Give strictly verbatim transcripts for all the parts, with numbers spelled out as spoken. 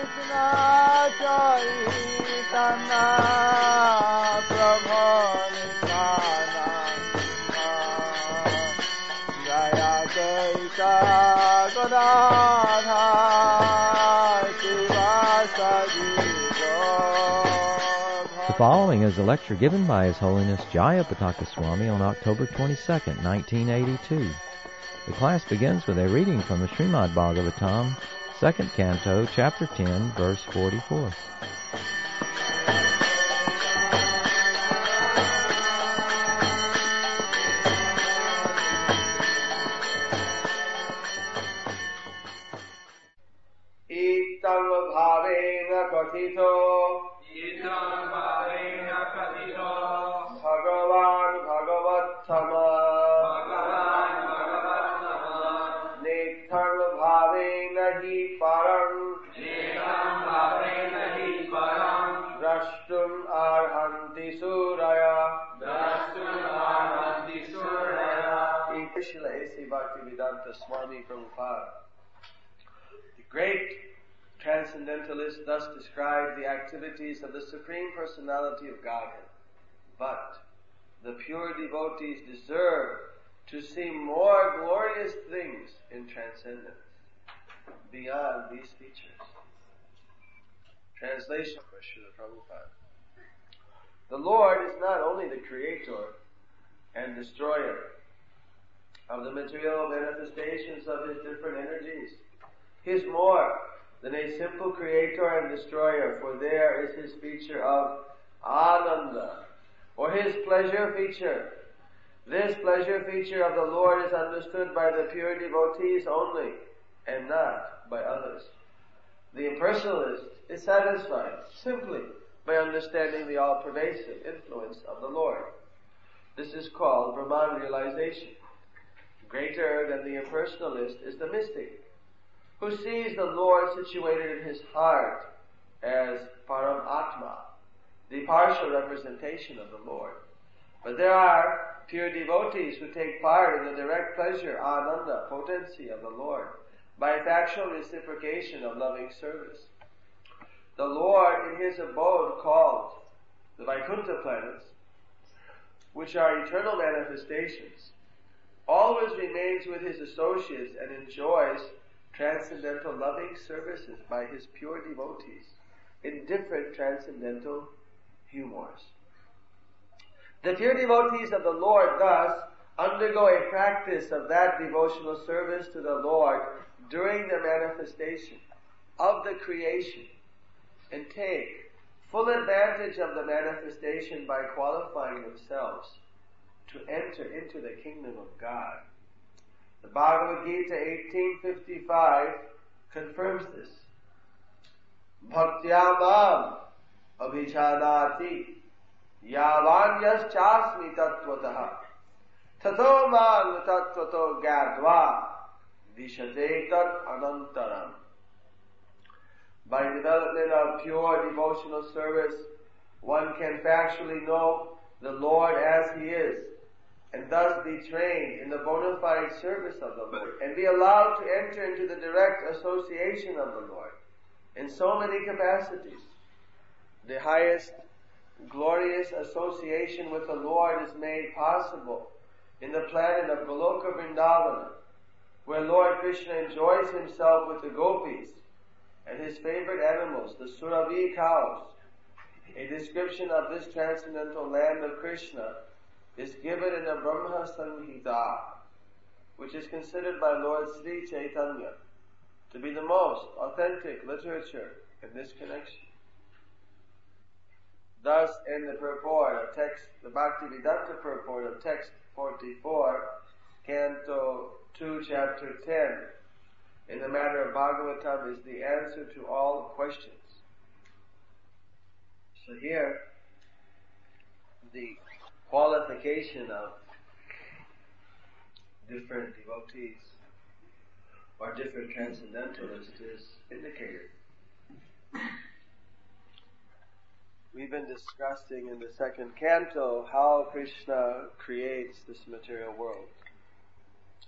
The following is a lecture given by His Holiness Jayapataka Swami on October twenty-second, nineteen eighty-two. The class begins with a reading from the Srimad Bhagavatam, second canto, chapter ten, verse forty-four. Itam bhavena kathito Itam bhavena kathito Bhagavan Bhagavattama Bhagavan Bhagavattama Netam bhavena hi param Netam bhavena hi param Drashtum arhanti suraya Drashtum arhanti suraya. Srila A C Bhaktivedanta Swami Prabhupada, the great transcendentalist, thus described the activities of the Supreme Personality of Godhead. But the pure devotees deserve to see more glorious things in transcendence beyond these features. Translation for Srila Prabhupada. The Lord is not only the creator and destroyer of the material manifestations of His different energies. He is more than a simple creator and destroyer, for there is His feature of Ananda, or His pleasure feature. This pleasure feature of the Lord is understood by the pure devotees only, and not by others. The impersonalist is satisfied simply by understanding the all-pervasive influence of the Lord. This is called Brahman realization. Greater than the impersonalist is the mystic, who sees the Lord situated in his heart as Paramatma, the partial representation of the Lord. But there are pure devotees who take part in the direct pleasure, Ananda, potency of the Lord, by factual reciprocation of loving service. The Lord in His abode called the Vaikuntha planets, which are eternal manifestations, always remains with His associates and enjoys transcendental loving services by His pure devotees in different transcendental humors. The pure devotees of the Lord thus undergo a practice of that devotional service to the Lord during the manifestation of the creation, and take full advantage of the manifestation by qualifying themselves to enter into the kingdom of God. The Bhagavad Gita eighteen fifty-five confirms this. Bhaktyamam abhichadati yavanyas chasmi tattvataha tato mang tattvato gadva vishate tat anantaram. By development of pure devotional service, one can factually know the Lord as He is, and thus be trained in the bona fide service of the Lord, and be allowed to enter into the direct association of the Lord in so many capacities. The highest glorious association with the Lord is made possible in the planet of Goloka Vrindavana, where Lord Krishna enjoys Himself with the gopis and His favorite animals, the Surabhi cows. A description of this transcendental land of Krishna is given in the Brahma Samhita, which is considered by Lord Sri Chaitanya to be the most authentic literature in this connection. Thus, in the purport of text, the Bhaktivedanta purport of text forty-four, Canto two, Chapter ten, in the matter of Bhagavatam is the answer to all questions. So here, the qualification of different devotees or different transcendentalists is indicated. We've been discussing in the second canto how Krishna creates this material world,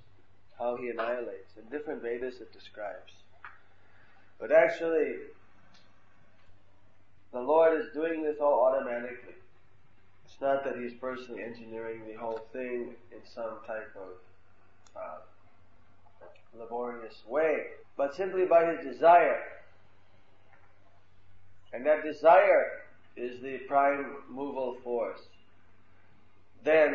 how He annihilates. In different Vedas it describes. But actually, the Lord is doing this all automatically. It's not that He's personally engineering the whole thing in some type of uh, laborious way, but simply by His desire. And that desire is the primeval force. Then,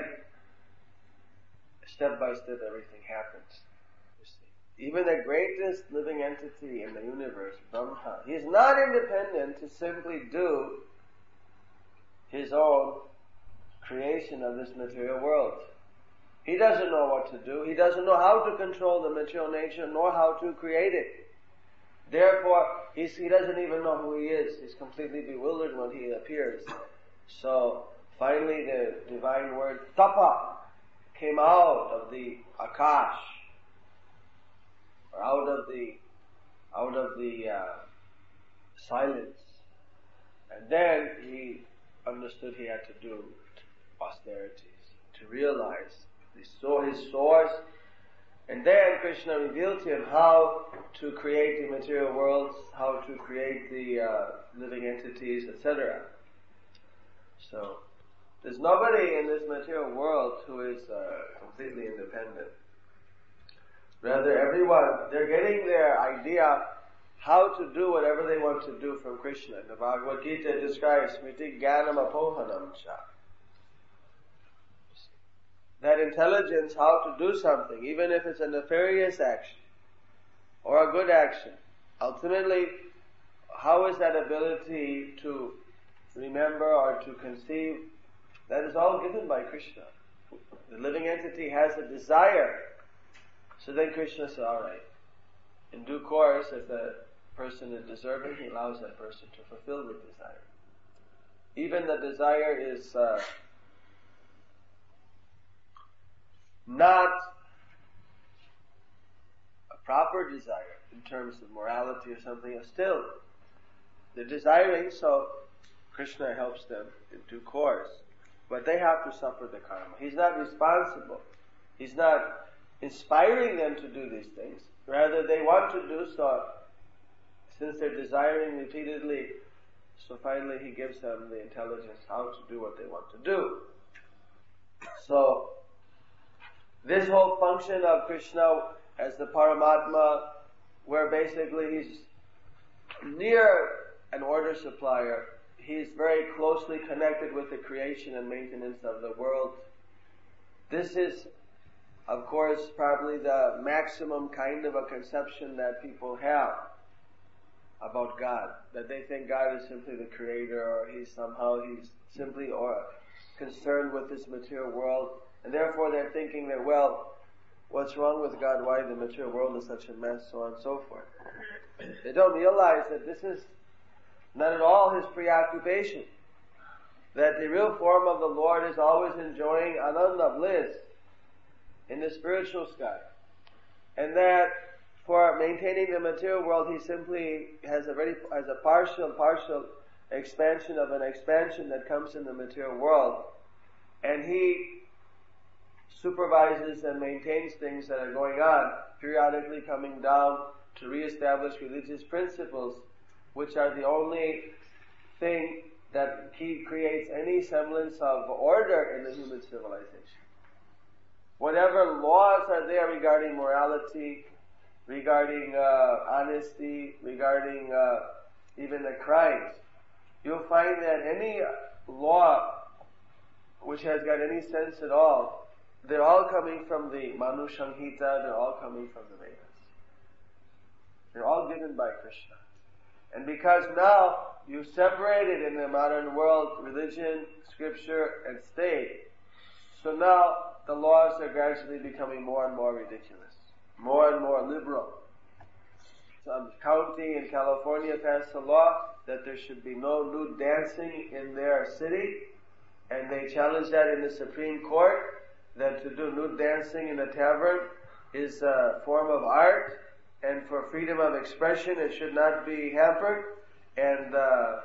step by step, everything happens. You see. Even the greatest living entity in the universe, Brahma, he is not independent to simply do his own creation of this material world. He doesn't know what to do. He doesn't know how to control the material nature, nor how to create it. Therefore, he's, he doesn't even know who he is. He's completely bewildered when he appears. So, finally the divine word, tapa, came out of the akash, or out of the, out of the uh, silence. And then he understood he had to do austerities, to realize he saw his source. And then Krishna revealed to him how to create the material worlds, how to create the uh, living entities, et cetera. So, there's nobody in this material world who is uh, completely independent. Rather, everyone, they're getting their idea how to do whatever they want to do from Krishna. The Bhagavad Gita describes smriti jnanam apohanam cha. That intelligence how to do something, even if it's a nefarious action or a good action. Ultimately, how is that ability to remember or to conceive? That is all given by Krishna. The living entity has a desire. So then Krishna says, alright, in due course, if the person is deserving, he allows that person to fulfill the desire. Even the desire is uh, not a proper desire in terms of morality or something, still they're desiring, so Krishna helps them in due course. But they have to suffer the karma. He's not responsible. He's not inspiring them to do these things. Rather, they want to do so since they're desiring repeatedly. So finally he gives them the intelligence how to do what they want to do. So, this whole function of Krishna as the Paramatma, where basically he's near an order supplier, he's very closely connected with the creation and maintenance of the world. This is, of course, probably the maximum kind of a conception that people have about God. That they think God is simply the creator, or he's somehow, he's simply or concerned with this material world. And therefore they're thinking that, well, what's wrong with God? Why the material world is such a mess, so on and so forth. They don't realize that this is not at all his preoccupation. That the real form of the Lord is always enjoying ananda, bliss, in the spiritual sky. And that for maintaining the material world, he simply has a very, has a partial, partial expansion of an expansion that comes in the material world. And he supervises and maintains things that are going on, periodically coming down to reestablish religious principles, which are the only thing that creates any semblance of order in the human civilization. Whatever laws are there regarding morality, regarding uh, honesty, regarding uh, even the crimes, you'll find that any law which has got any sense at all, they're all coming from the Manu Samhita, they're all coming from the Vedas. They're all given by Krishna. And because now you've separated in the modern world religion, scripture, and state, so now the laws are gradually becoming more and more ridiculous, more and more liberal. Some county in California passed a law that there should be no nude dancing in their city, and they challenged that in the Supreme Court, that to do nude dancing in a tavern is a form of art, and for freedom of expression it should not be hampered. And uh,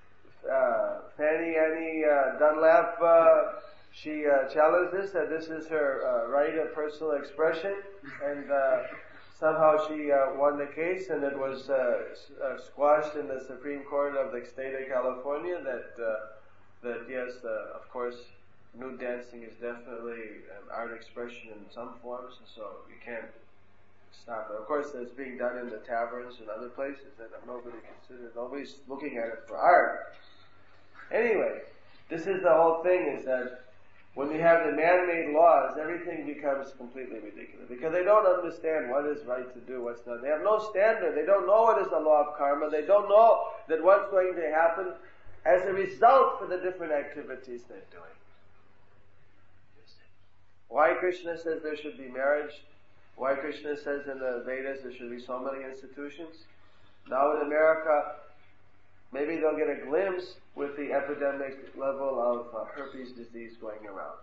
uh, Fanny Annie uh, Dunlap, uh, she uh, challenged this, that this is her uh, right of personal expression, and uh, somehow she uh, won the case, and it was uh, uh, squashed in the Supreme Court of the state of California that uh, that yes, uh, of course, nude dancing is definitely an art expression in some forms, and so you can't stop it. Of course, it's being done in the taverns and other places that nobody considers, nobody's looking at it for art. Anyway, this is the whole thing, is that when we have the man-made laws, everything becomes completely ridiculous. Because they don't understand what is right to do, what's not. They have no standard. They don't know what is the law of karma. They don't know that what's going to happen as a result for the different activities they're doing. Why Krishna says there should be marriage? Why Krishna says in the Vedas there should be so many institutions? Now in America, maybe they'll get a glimpse with the epidemic level of uh, herpes disease going around.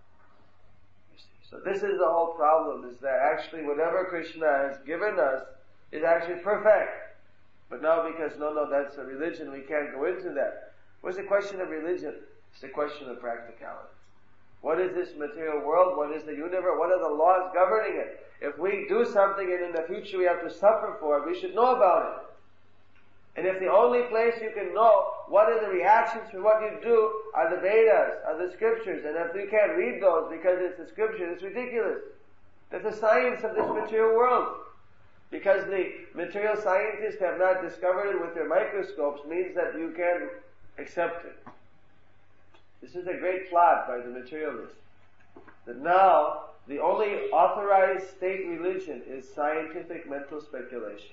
So this is the whole problem, is that actually whatever Krishna has given us is actually perfect. But now because, no, no, that's a religion, we can't go into that. What's the question of religion? It's the question of practicality. What is this material world? What is the universe? What are the laws governing it? If we do something and in the future we have to suffer for it, we should know about it. And if the only place you can know what are the reactions for what you do are the Vedas, are the scriptures, and if you can't read those because it's the scriptures, it's ridiculous. That's the science of this material world. Because the material scientists have not discovered it with their microscopes means that you can't accept it. This is a great plot by the materialists. That now, the only authorized state religion is scientific mental speculation.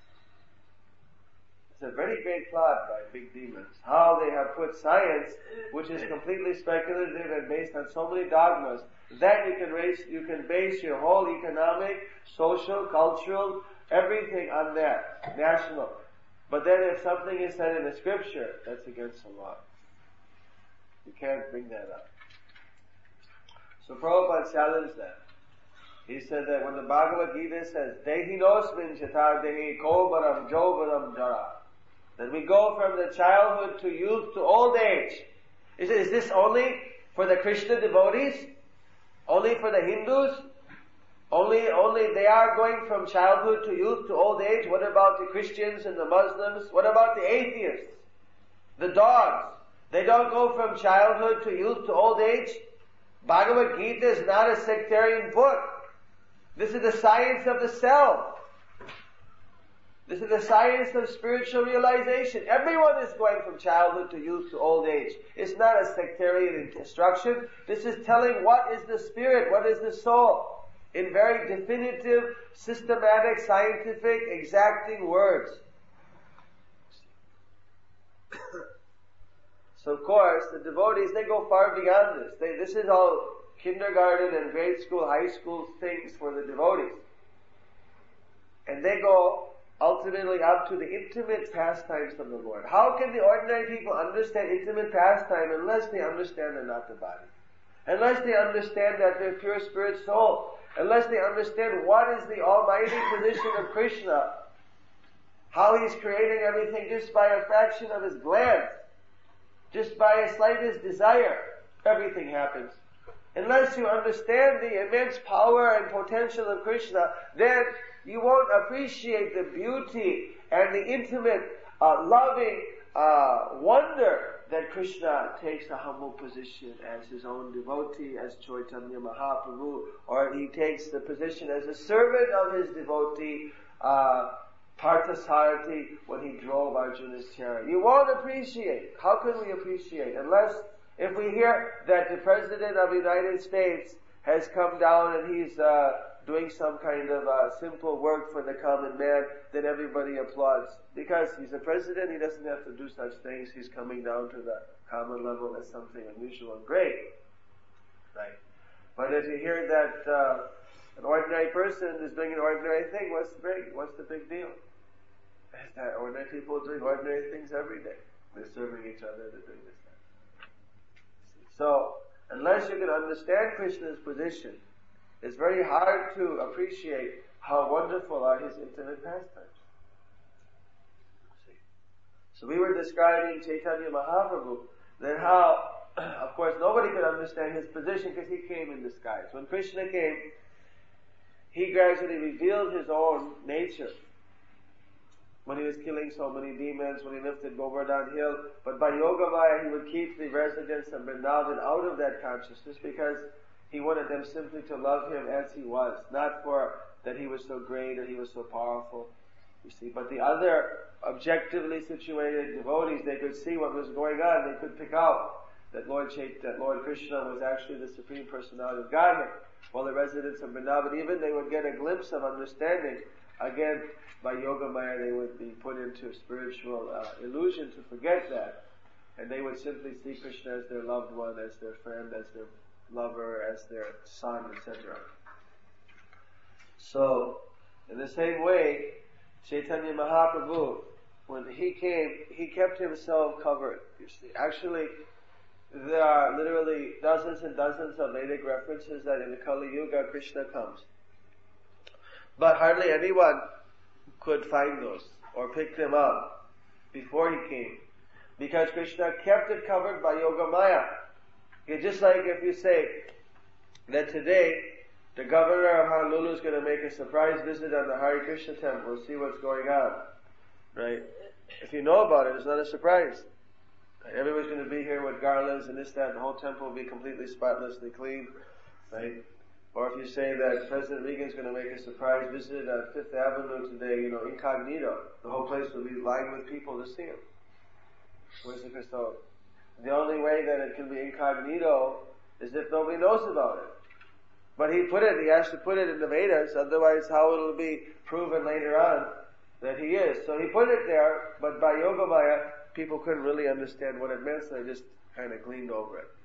It's a very great plot by big demons. How they have put science, which is completely speculative and based on so many dogmas, that you can raise, you can base your whole economic, social, cultural, everything on that, national. But then if something is said in the scripture, that's against the law. You can't bring that up. So Prabhupada challenged that. He said that when the Bhagavad Gita says, Dehinosmin chata dehi kobaram jovanam jara, that we go from the childhood to youth to old age. He said, is this only for the Krishna devotees? Only for the Hindus? Only, only they are going from childhood to youth to old age? What about the Christians and the Muslims? What about the atheists? The dogs? They don't go from childhood to youth to old age? Bhagavad Gita is not a sectarian book. This is the science of the self. This is the science of spiritual realization. Everyone is going from childhood to youth to old age. It's not a sectarian instruction. This is telling what is the spirit, what is the soul, in very definitive, systematic, scientific, exacting words. So of course, the devotees, they go far beyond this. They, this is all kindergarten and grade school, high school things for the devotees. And they go ultimately up to the intimate pastimes of the Lord. How can the ordinary people understand intimate pastime unless they understand they're not the body? Unless they understand that they're pure spirit soul? Unless they understand what is the almighty position of Krishna? How he's creating everything just by a fraction of his glance. Just by a slightest desire, everything happens. Unless you understand the immense power and potential of Krishna, then you won't appreciate the beauty and the intimate, uh, loving uh, wonder that Krishna takes a humble position as his own devotee, as Chaitanya Mahaprabhu, or he takes the position as a servant of his devotee, uh, Parthasarathi, when he drove Arjuna's chariot. You won't appreciate. How can we appreciate? Unless, if we hear that the President of the United States has come down and he's uh, doing some kind of uh, simple work for the common man, then everybody applauds. Because he's a president, he doesn't have to do such things. He's coming down to the common level as something unusual and great. Right? But if you hear that uh, an ordinary person is doing an ordinary thing, what's the big, what's the big deal? That ordinary people are doing ordinary things every day. They're serving each other, they're doing this, that. So, unless you can understand Krishna's position, it's very hard to appreciate how wonderful are his intimate pastimes. So we were describing Chaitanya Mahaprabhu, that how, of course, nobody could understand his position because he came in disguise. When Krishna came, he gradually revealed his own nature. When he was killing so many demons, when he lifted Govardhan Hill, but by Yogamaya he would keep the residents of Vrindavan out of that consciousness because he wanted them simply to love him as he was, not for that he was so great or he was so powerful, you see. But the other objectively situated devotees, they could see what was going on, they could pick out that Lord Chait- that Lord Krishna was actually the Supreme Personality of Godhead. While the residents of Vrindavan, even they would get a glimpse of understanding. Again, by Yogamaya they would be put into spiritual uh, illusion to forget that. And they would simply see Krishna as their loved one, as their friend, as their lover, as their son, et cetera. So, in the same way, Chaitanya Mahaprabhu, when he came, he kept himself covered. You see, actually, there are literally dozens and dozens of Vedic references that in the Kali Yuga Krishna comes. But hardly anyone could find those or pick them up before he came. Because Krishna kept it covered by Yogamaya. Okay, just like if you say that today the governor of Honolulu is going to make a surprise visit on the Hare Krishna temple to see what's going on. Right? If you know about it, it's not a surprise. Right? Everyone's going to be here with garlands and this, that, and the whole temple will be completely spotlessly clean. Right? Or if you say that President Reagan's going to make a surprise visit at Fifth Avenue today, you know, incognito, the whole place will be lined with people to see him. Where's the Christo? The only way that it can be incognito is if nobody knows about it. But he put it, he has to put it in the Vedas, otherwise how it'll be proven later on that he is. So he put it there, but by Yogamaya, people couldn't really understand what it meant, so they just kind of gleaned over it.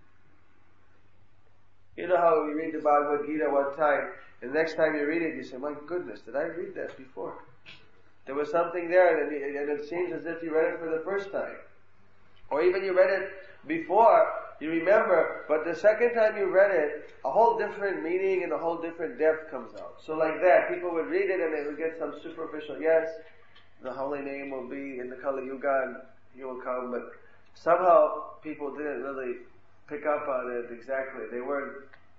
You know how we read the Bhagavad Gita one time, and the next time you read it, you say, my goodness, did I read that before? There was something there, and it, and it seems as if you read it for the first time. Or even you read it before, you remember, but the second time you read it, a whole different meaning and a whole different depth comes out. So like that, people would read it and they would get some superficial, yes, the holy name will be in the Kali Yuga and he will come, but somehow people didn't really pick up on it exactly. They weren't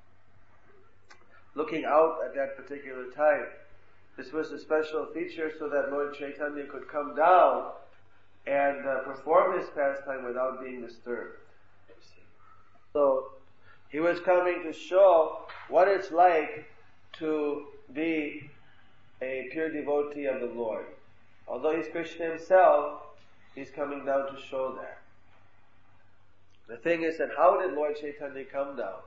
looking out at that particular time. This was a special feature so that Lord Chaitanya could come down and uh, perform his pastime without being disturbed. So, he was coming to show what it's like to be a pure devotee of the Lord. Although he's Krishna himself, he's coming down to show that. The thing is that how did Lord Chaitanya come down?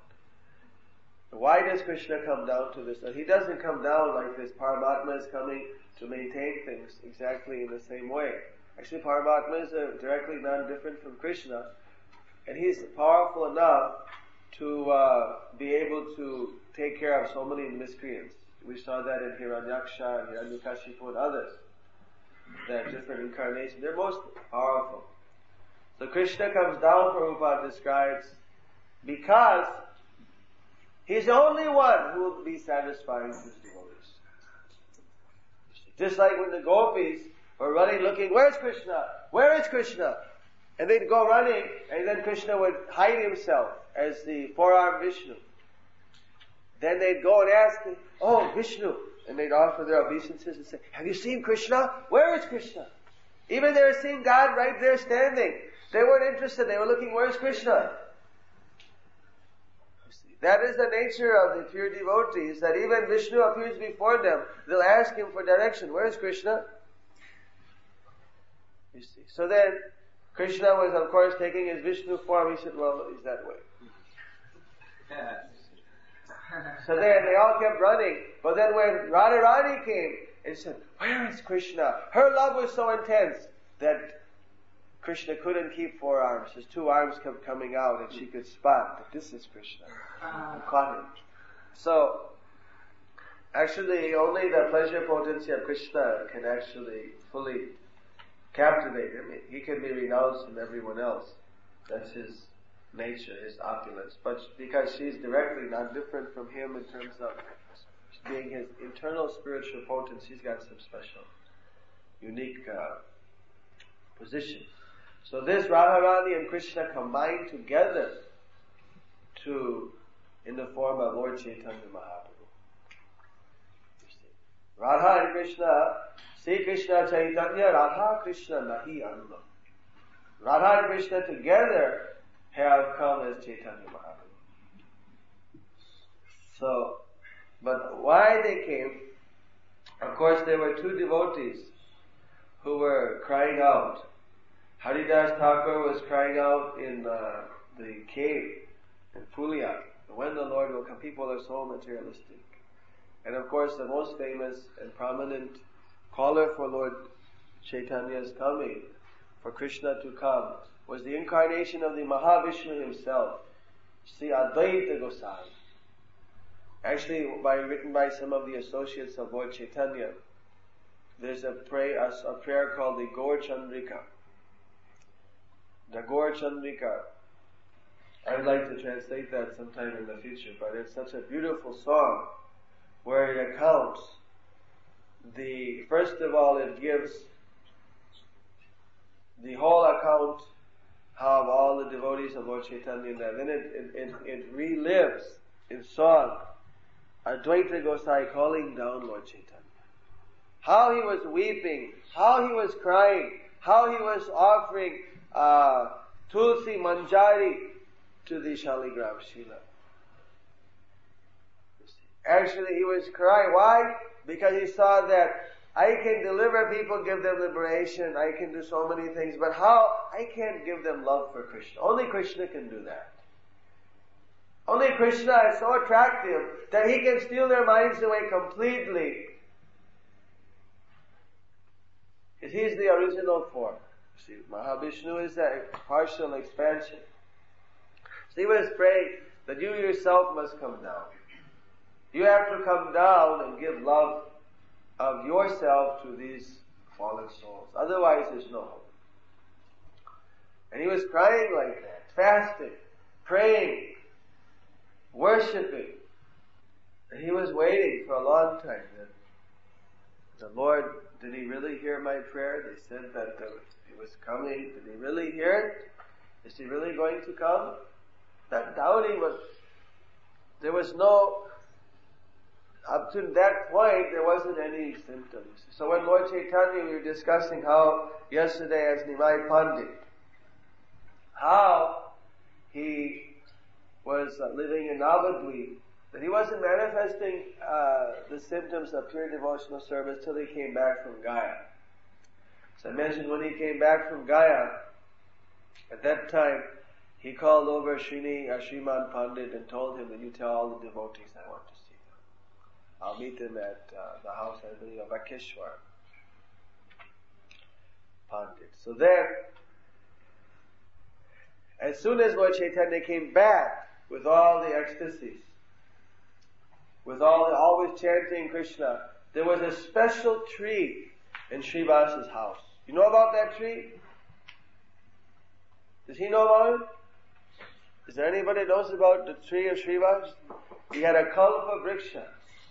Why does Krishna come down to this? And he doesn't come down like this. Paramatma is coming to maintain things exactly in the same way. Actually, Paramatma is uh, directly non-different from Krishna. And he's powerful enough to uh, be able to take care of so many miscreants. We saw that in Hiranyaksha and Hiranyakashipu and others. That different incarnations, they're most powerful. So Krishna comes down, Prabhupada describes, because he's the only one who will be satisfying his devotees. Just like when the gopis were running looking, where's Krishna? Where is Krishna? And they'd go running, and then Krishna would hide himself as the four-armed Vishnu. Then they'd go and ask him, oh, Vishnu. And they'd offer their obeisances and say, have you seen Krishna? Where is Krishna? Even they were seeing God right there standing. They weren't interested. They were looking, where's Krishna? That is the nature of the pure devotees, that even Vishnu appears before them. They'll ask him for direction. Where is Krishna? You see. So then, Krishna was, of course, taking his Vishnu form. He said, well, he's that way. So then they all kept running. But then when Radharani came and said, where is Krishna? Her love was so intense that Krishna couldn't keep four arms. His two arms kept coming out and she could spot that this is Krishna. And caught him. So, actually only the pleasure potency of Krishna can actually fully captivate him. He can be renounced from everyone else. That's his nature, his opulence. But because she's directly not different from him in terms of being his internal spiritual potency, he's got some special, unique uh, position. So this Radharani and Krishna combined together to, in the form of Lord Chaitanya Mahaprabhu. Radha and Krishna, Sri Krishna Chaitanya, Radha Krishna Nahi Anna. Radha and Krishna together have come as Chaitanya Mahaprabhu. So, but why they came, of course there were two devotees who were crying out. Haridas Thakur was crying out in uh, the cave in Pulia, when the Lord will come. People are so materialistic. And of course the most famous and prominent caller for Lord Chaitanya's coming, for Krishna to come, was the incarnation of the Mahavishnu himself, Sri Advaita Gosai. Actually, by, written by some of the associates of Lord Chaitanya. There's a, pray, a, a prayer called the Gaur Chandrika. The Gaur Chandrika. I would like to translate that sometime in the future, but it's such a beautiful song where it accounts the, first of all, it gives the whole account of all the devotees of Lord Chaitanya in that. Then it, it, it, it relives in song Advaita Gosai calling down Lord Chaitanya. How he was weeping, how he was crying, how he was offering uh, Tulsi Manjari to the Shaligram Shila. Actually, he was crying. Why? Because he saw that I can deliver people, give them liberation, I can do so many things, but how? I can't give them love for Krishna. Only Krishna can do that. Only Krishna is so attractive that he can steal their minds away completely. He is the original form. See, Mahavishnu is a partial expansion. So he was praying that you yourself must come down. You have to come down and give love of yourself to these fallen souls. Otherwise there's no hope. And he was crying like that, fasting, praying, worshipping. And he was waiting for a long time. The Lord, did he really hear my prayer? They said that the, he was coming. Did he really hear it? Is he really going to come? That doubting was, there was no, up to that point, there wasn't any symptoms. So when Lord Chaitanya, we were discussing how, yesterday as Nimai Pandit, how he was uh, living in Navadvip, that he wasn't manifesting uh, the symptoms of pure devotional service till he came back from Gaya. So I mentioned when he came back from Gaya, at that time, he called over Srini, uh, Sriman Pandit and told him that you tell all the devotees I want to see them. I'll meet them at uh, the house, I believe, of Akeshwar Pandit. So then, as soon as Lord Chaitanya came back with all the ecstasies, with all the, always chanting Krishna, there was a special tree in Srivas's house. You know about that tree? Does he know about it? Is there anybody who knows about the tree of Srivas? He had a kalpa vriksha.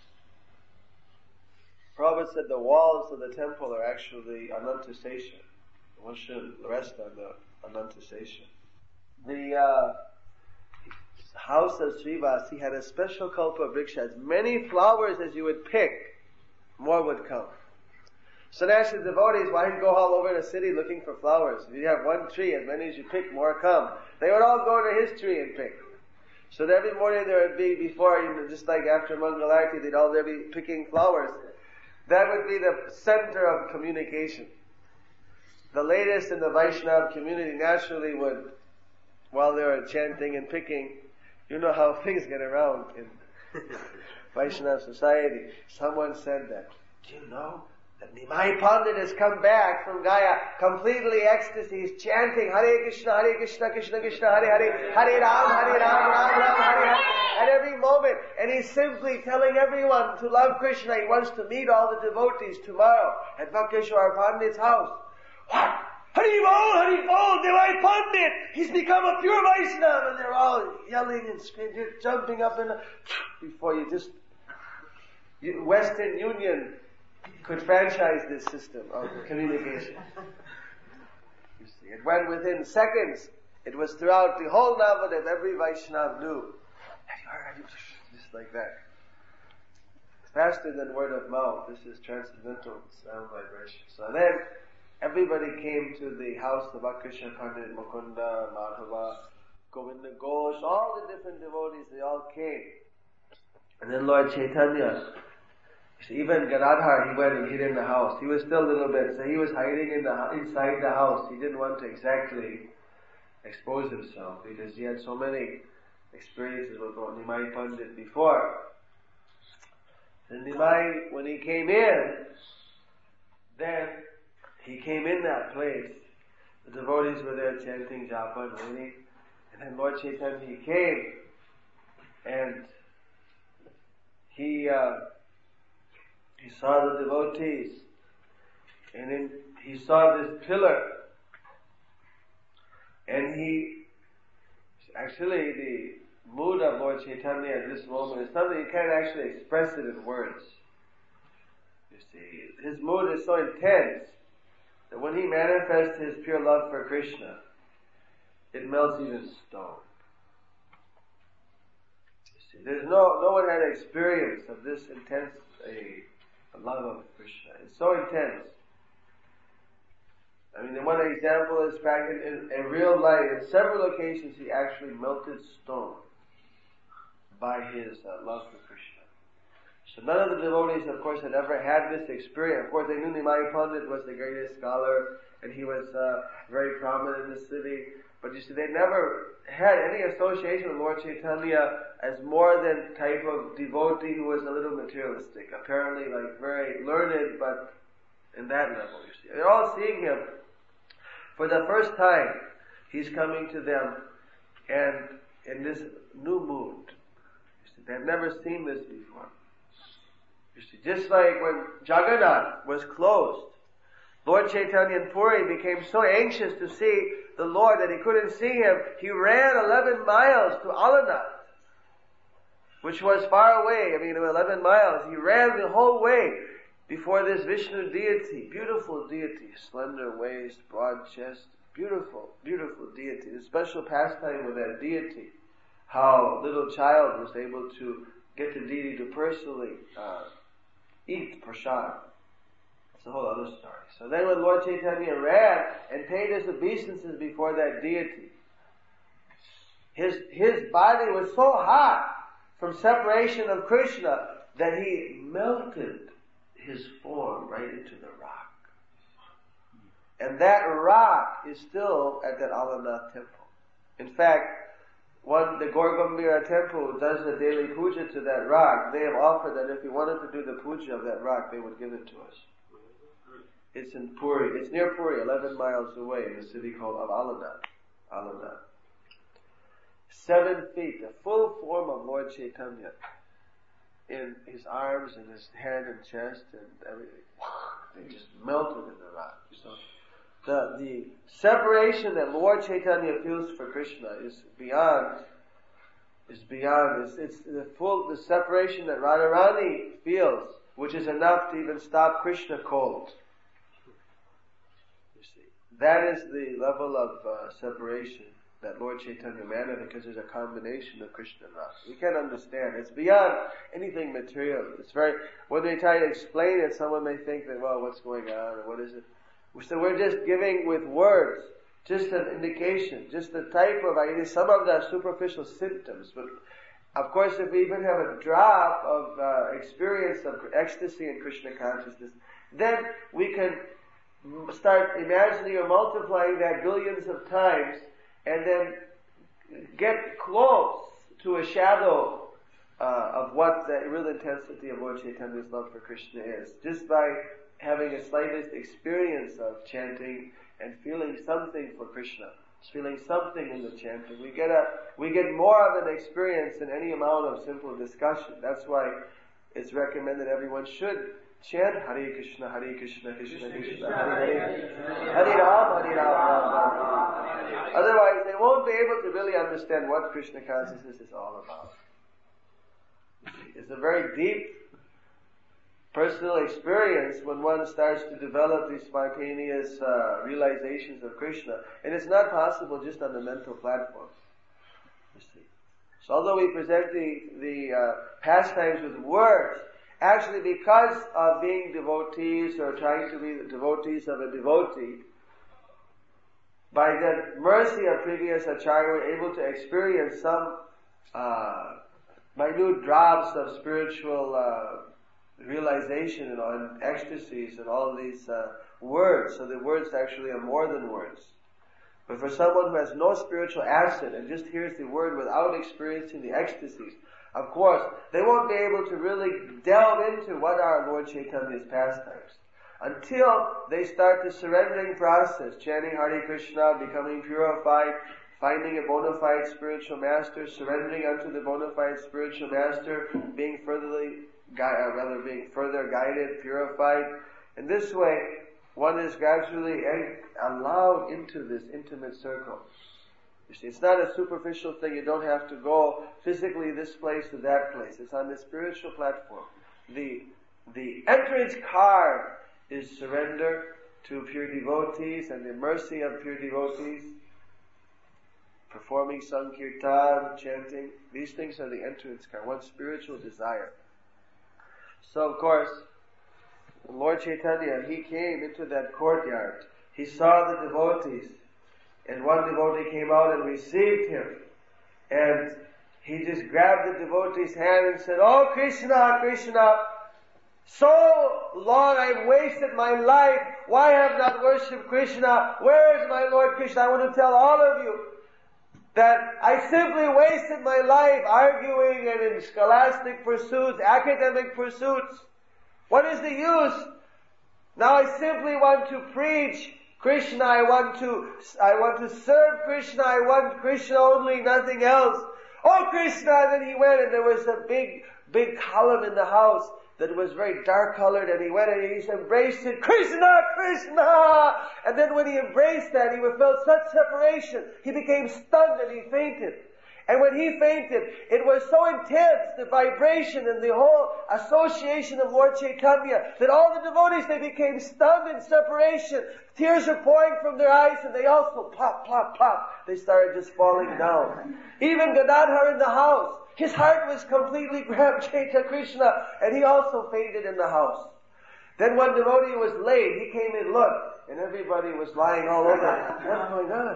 Prabhupada said the walls of the temple are actually Ananta Sesha. One should rest on the Ananta Sesha. The uh, house of Srivas, he had a special kalpa vriksha. As many flowers as you would pick, more would come. So naturally the devotees, why didn't go all over the city looking for flowers? If you have one tree, as many as you pick, more come. They would all go to his tree and pick. So that every morning there would be, before, you know, just like after Mangalarti, they'd all there be picking flowers. That would be the center of communication. The latest in the Vaishnava community naturally would, while they were chanting and picking, you know how things get around in Vaishnava society. Someone said that, do you know that Nimai Pandit has come back from Gaya, completely ecstasy, he's chanting Hare Krishna, Hare Krishna, Krishna Krishna, Hare Hare, Hare Ram, Hare Ram, Ram Ram, Hare Hare, at every moment. And he's simply telling everyone to love Krishna. He wants to meet all the devotees tomorrow at Bhakeshwar Pandit's house. What? Hari Bol, Hari Bol, Nimai Pandit, he's become a pure Vaishnava. And they're all yelling and screaming, jumping up and before you just, you, Western Union could franchise this system of communication. You see, it went within seconds. It was throughout the whole Navadvip, every Vaishnava knew. Have you heard? Just like that. faster than word of mouth. This is transcendental sound vibration. So then, everybody came to the house of Krishna Pandit, Mukunda, Madhava, Govinda Ghosh, all the different devotees, they all came. And then Lord Chaitanya, even Gadadhar, he went and hid in the house. He was still a little bit, so he was hiding in the inside the house. He didn't want to exactly expose himself because he had so many experiences with Nimai Pandit before. And Nimai, when he came in, then he came in that place. The devotees were there chanting japa and waiting. And then Lord Chaitanya, he came and he uh, he saw the devotees, and then he saw this pillar, and he actually the mood of Lord Chaitanya at this moment is something you can't actually express it in words. You see, his mood is so intense that when he manifests his pure love for Krishna, it melts even stone. You see, there's no no one had experience of this intense a, a love of Krishna. It's so intense. I mean, the one example is back in, in, in real life. In several occasions, he actually melted stone by his uh, love for Krishna. So none of the devotees, of course, had ever had this experience. Of course, they knew Nimai Pandit was the greatest scholar, and he was uh, very prominent in the city. But you see, they never had any association with Lord Chaitanya as more than type of devotee who was a little materialistic. Apparently, like very learned, but in that level, you see. They're all seeing him for the first time. He's coming to them, and in this new mood. You see, they've never seen this before. You see, just like when Jagannath was closed, Lord Chaitanya in Puri became so anxious to see the Lord that he couldn't see him. He ran eleven miles to Alanath, which was far away. I mean, eleven miles. He ran the whole way before this Vishnu deity, beautiful deity, slender waist, broad chest, beautiful, beautiful deity. The special pastime with that deity, how little child was able to get the deity to personally uh, eat prasad. It's a whole other story. So then when Lord Chaitanya ran and paid his obeisances before that deity, his, his body was so hot from separation of Krishna that he melted his form right into the rock. And that rock is still at that Alanath temple. In fact, one, the Gaur-Gambhira temple does the daily puja to that rock. They have offered that if we wanted to do the puja of that rock, they would give it to us. It's in Puri. It's near Puri, eleven miles away, in a city called Alanath. Alanath. Seven feet, the full form of Lord Chaitanya, in his arms and his head and chest and everything. They just melted in the rock. So the the separation that Lord Chaitanya feels for Krishna is beyond. Is beyond. It's, it's the full the separation that Radharani feels, which is enough to even stop Krishna cold. That is the level of uh, separation that Lord Chaitanya manifested, because there's a combination of Krishna and Rasa. We can't understand. It's beyond anything material. It's very, when they try to explain it, someone may think that, well, what's going on, or what is it? So we're just giving with words, just an indication, just the type of, I mean, some of the superficial symptoms. But of course, if we even have a drop of uh, experience of ecstasy and Krishna consciousness, then we can start imagining or multiplying that billions of times, and then get close to a shadow uh, of what the real intensity of Lord Chaitanya's love for Krishna is, just by having a slightest experience of chanting and feeling something for Krishna, feeling something in the chanting. We get a we get more of an experience than any amount of simple discussion. That's why it's recommended everyone should chant Hare Krishna, Hare Krishna, Krishna Krishna, Hare Hare, Hare Ram, Hare Ram, Ram Ram. Otherwise, they won't be able to really understand what Krishna consciousness is all about. It's a very deep personal experience when one starts to develop these spontaneous uh, realizations of Krishna, and it's not possible just on the mental platform. You see. So, although we present the the uh, pastimes with words, actually because of being devotees or trying to be the devotees of a devotee, by the mercy of previous acharya, we're able to experience some uh, minute drops of spiritual uh, realization, you know, and ecstasies and all of these uh, words. So the words actually are more than words. But for someone who has no spiritual asset and just hears the word without experiencing the ecstasies, of course, they won't be able to really delve into what are Lord Chaitanya's pastimes until they start the surrendering process, chanting Hare Krishna, becoming purified, finding a bona fide spiritual master, surrendering unto the bona fide spiritual master, being furtherly, uh, rather being further guided, purified. In this way, one is gradually allowed into this intimate circle. You see, it's not a superficial thing. You don't have to go physically this place to that place. It's on the spiritual platform. The, the entrance card is surrender to pure devotees and the mercy of pure devotees, performing Sankirtan, chanting. These things are the entrance card, one's spiritual desire. So, of course, Lord Chaitanya, he came into that courtyard. He saw the devotees. And one devotee came out and received him. And he just grabbed the devotee's hand and said, "Oh Krishna, Krishna, so long I've wasted my life. Why have not worshipped Krishna? Where is my Lord Krishna? I want to tell all of you that I simply wasted my life arguing and in scholastic pursuits, academic pursuits. What is the use? Now I simply want to preach Krishna. I want to, I want to serve Krishna. I want Krishna only, nothing else. Oh Krishna!" And then he went, and there was a big, big column in the house that was very dark colored, and he went and he embraced it, "Krishna, Krishna!" And then when he embraced that, he felt such separation. He became stunned and he fainted. And when he fainted, it was so intense, the vibration and the whole association of Lord Chaitanya, that all the devotees, they became stunned in separation. Tears are pouring from their eyes, and they also plop, plop, plop. They started just falling down. Even Gadadhar in the house, his heart was completely grabbed Chaitanya Krishna, and he also fainted in the house. Then one devotee was late. He came and looked, and everybody was lying all over. What's going on?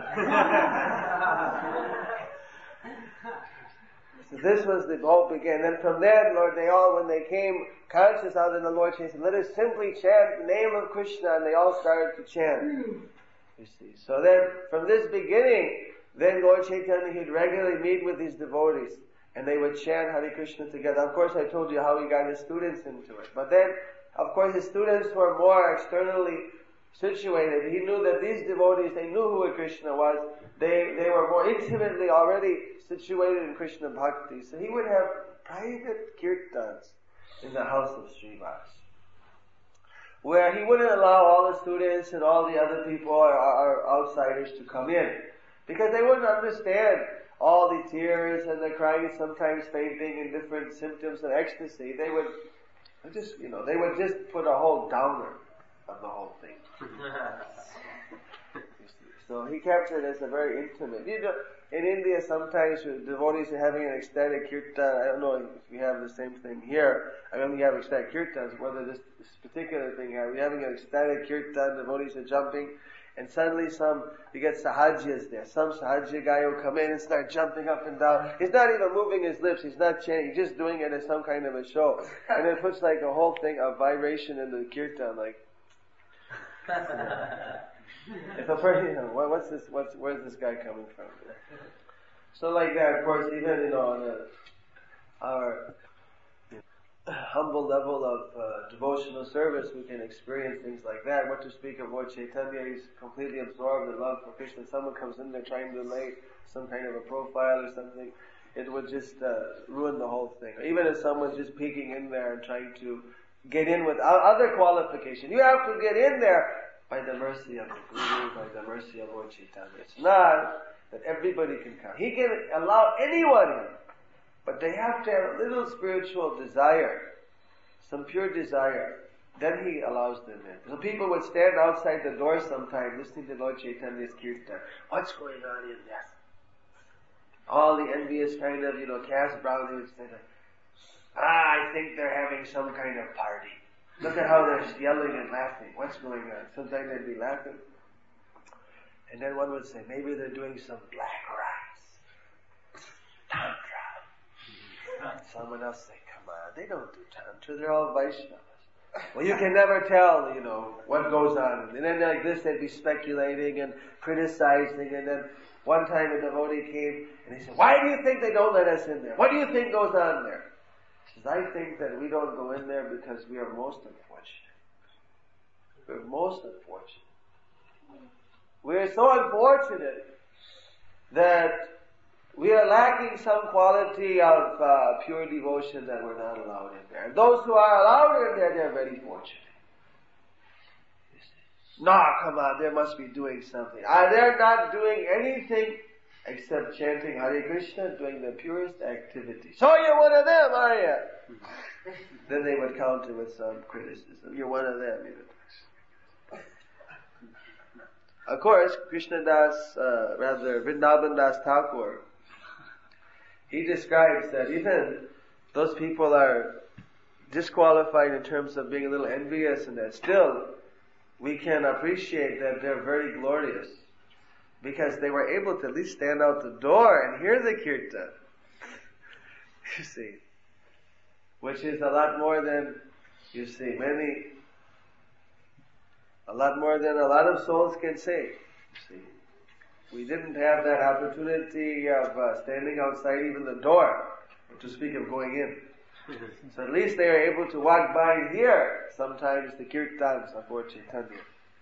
So this was the whole beginning. Then from then, Lord, they all, when they came conscious out in the Lord, said, "Let us simply chant the name of Krishna," and they all started to chant. You see. So then, from this beginning, then Lord Chaitanya, he'd regularly meet with these devotees, and they would chant Hare Krishna together. Of course, I told you how he got his students into it. But then, of course, his students were more externally situated. He knew that these devotees, they knew who Krishna was. They, they were more intimately already situated in Krishna Bhakti. So he would have private kirtans in the house of Srivas, where he wouldn't allow all the students and all the other people or, or outsiders to come in, because they wouldn't understand all the tears and the crying, sometimes fainting and different symptoms of ecstasy. They would just, you know, they would just put a whole downer of the whole thing. So he kept it as a very intimate. You know, in India, sometimes devotees are having an ecstatic kirtan. I don't know if we have the same thing here. I mean, we have ecstatic kirtans. Whether this, this particular thing, we're having an ecstatic kirtan, devotees are jumping, and suddenly some, you get sahajyas there. Some sahajya guy will come in and start jumping up and down. He's not even moving his lips. He's not chanting. He's just doing it as some kind of a show. And it puts like a whole thing of vibration into the kirtan, like. If a person, you know, what, what's this? What's where's this guy coming from? So like that, of course, even you know, on a, our you know, humble level of uh, devotional service, we can experience things like that. What to speak of Lord Chaitanya? He's completely absorbed in love for Krishna. Someone comes in there trying to lay some kind of a profile or something, it would just uh, ruin the whole thing. Even if someone's just peeking in there and trying to get in without other qualification, you have to get in there by the mercy of the Guru, by the mercy of Lord Chaitanya. It's not that everybody can come. He can allow anyone in, but they have to have a little spiritual desire, some pure desire. Then he allows them in. So people would stand outside the door sometime listening to Lord Chaitanya's kirtan. What's going on in there? All the envious kind of, you know, caste brown, they would stand there. Ah, I think they're having some kind of party. Look at how they're yelling and laughing. What's going on? Sometimes they'd be laughing. And then one would say, maybe they're doing some black rites. Tantra. And someone else say, come on, they don't do Tantra. They're all Vaishnavas. Well, you can never tell, you know, what goes on. And then like this, they'd be speculating and criticizing. And then one time a devotee came and he said, why do you think they don't let us in there? What do you think goes on there? He says, I think that we don't go in there because we are most unfortunate. We're most unfortunate. We're so unfortunate that we are lacking some quality of uh, pure devotion that we're not allowed in there. And those who are allowed in there, they're very fortunate. No, come on, they must be doing something. Uh, they're not doing anything except chanting Hare Krishna, doing the purest activity. So you're one of them, are you? Then they would counter with some criticism. You're one of them. You know. Of course, Krishna Das, uh, rather Vrindavan Das Thakur, he describes that even those people are disqualified in terms of being a little envious and that still we can appreciate that they're very glorious because they were able to at least stand out the door and hear the kirtan. You see, which is a lot more than, you see, many, a lot more than a lot of souls can say. You see, we didn't have that opportunity of uh, standing outside even the door, to speak of going in. So at least they are able to walk by and hear sometimes the kirtans of Lord Chaitanya.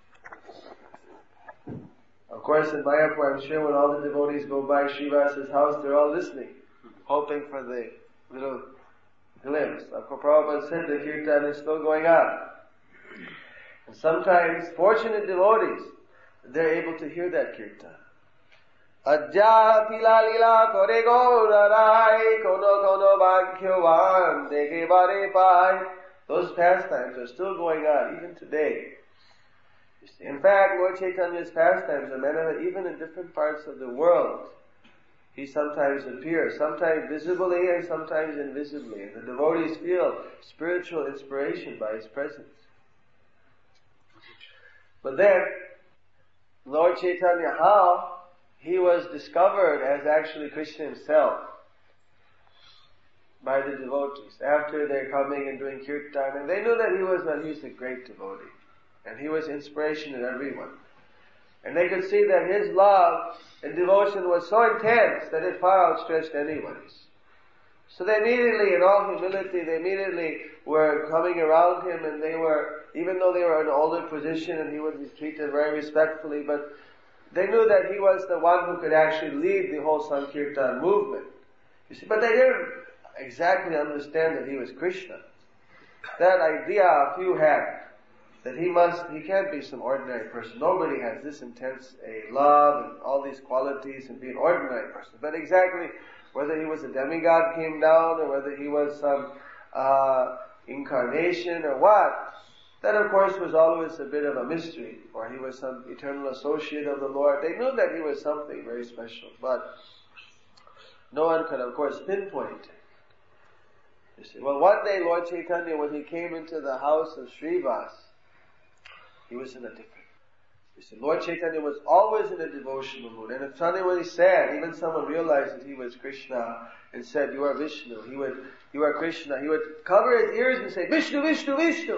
Of course, in Mayapur, I'm sure when all the devotees go by Srivasa's house, they're all listening, hoping for the little glimpse. Of course, Prabhupada said the kirtan is still going on. And sometimes, fortunate devotees, they're able to hear that kirtan. Ajja tila lila kore gaurarai kono kono bhaggyavan deke bare pai. Those pastimes are still going on even today. In fact, Lord Chaitanya's pastimes are manifested even in different parts of the world. He sometimes appears, sometimes visibly and sometimes invisibly, and the devotees feel spiritual inspiration by his presence. But then, Lord Chaitanya, how he was discovered as actually Krishna himself by the devotees after their coming and doing kirtan, and they knew that he was that he's a great devotee, and he was inspiration to everyone. And they could see that his love and devotion was so intense that it far outstretched anyone's. So they immediately, in all humility, they immediately were coming around him, and they were, even though they were in an older position and he would be treated very respectfully, but they knew that he was the one who could actually lead the whole Sankirtan movement. You see, but they didn't exactly understand that he was Krishna. That idea a few had, that he must, he can't be some ordinary person. Nobody has this intense a love and all these qualities and be an ordinary person. But exactly whether he was a demigod came down or whether he was some uh, incarnation or what, that of course was always a bit of a mystery, or he was some eternal associate of the Lord. They knew that he was something very special, but no one could of course pinpoint it. You see, well, one day Lord Chaitanya, when he came into the house of Srivas, he was in a different. You see, Lord Chaitanya was always in a devotional mood, and if suddenly when he said, even someone realized that he was Krishna and said, "You are Vishnu," he would, "You are Krishna," he would cover his ears and say, "Vishnu, Vishnu, Vishnu."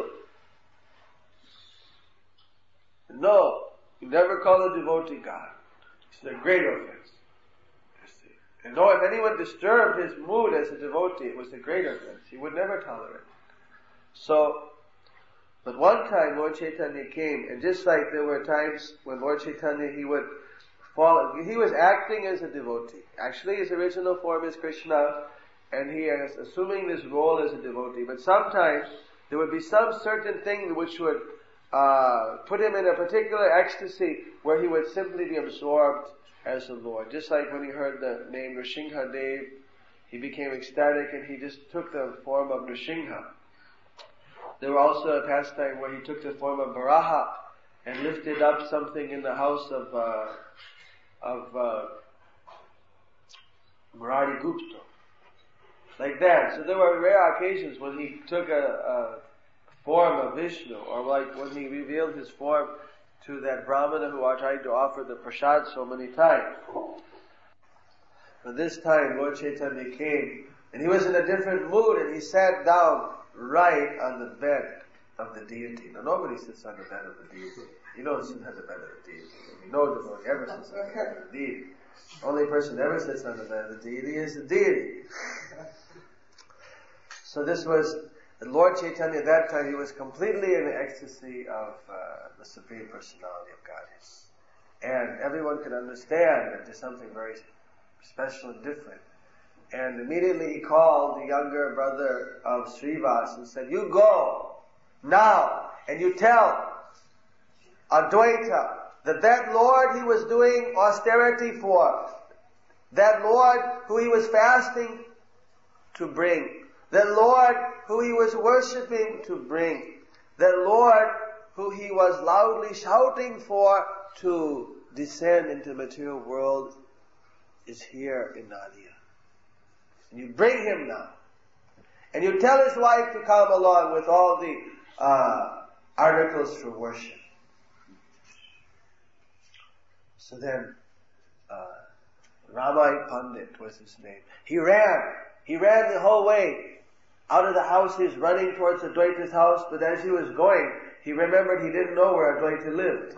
No, you never call a devotee God. It's a great offense. You see. And no, if anyone disturbed his mood as a devotee, it was a great offense. He would never tolerate it. So, but one time Lord Chaitanya came, and just like there were times when Lord Chaitanya, he would fall, he was acting as a devotee. Actually, his original form is Krishna, and he is assuming this role as a devotee. But sometimes there would be some certain thing which would Uh, put him in a particular ecstasy where he would simply be absorbed as the Lord. Just like when he heard the name Nrsimha Dev, he became ecstatic and he just took the form of Nrsimha. There were also a pastime where he took the form of Varaha and lifted up something in the house of uh, of uh, Murari Gupta. like that. So there were rare occasions when he took a, a form of Vishnu, or like when he revealed his form to that Brahmana who tried to offer the prasad so many times. But this time Lord Chaitanya came, and he was in a different mood, and he sat down right on the bed of the deity. Now nobody sits on the bed of the deity. You don't sit on the bed of the deity. You know devotee ever sits on the bed of the deity. Only person ever sits on the bed of the deity is the deity. So this was, the Lord Chaitanya at that time, he was completely in the ecstasy of uh, the Supreme Personality of Godhead. And everyone could understand that there's something very special and different. And immediately he called the younger brother of Srivas and said, you go now and you tell Advaita that that Lord he was doing austerity for, that Lord who he was fasting to bring, that Lord who he was worshipping to bring, that Lord who he was loudly shouting for to descend into the material world is here in Nadia. And you bring him now. And you tell his wife to come along with all the uh, articles for worship. So then, uh, Ramai Pandit was his name. He ran. He ran the whole way. Out of the house, he was running towards Advaita's house, but as he was going, he remembered he didn't know where Advaita lived.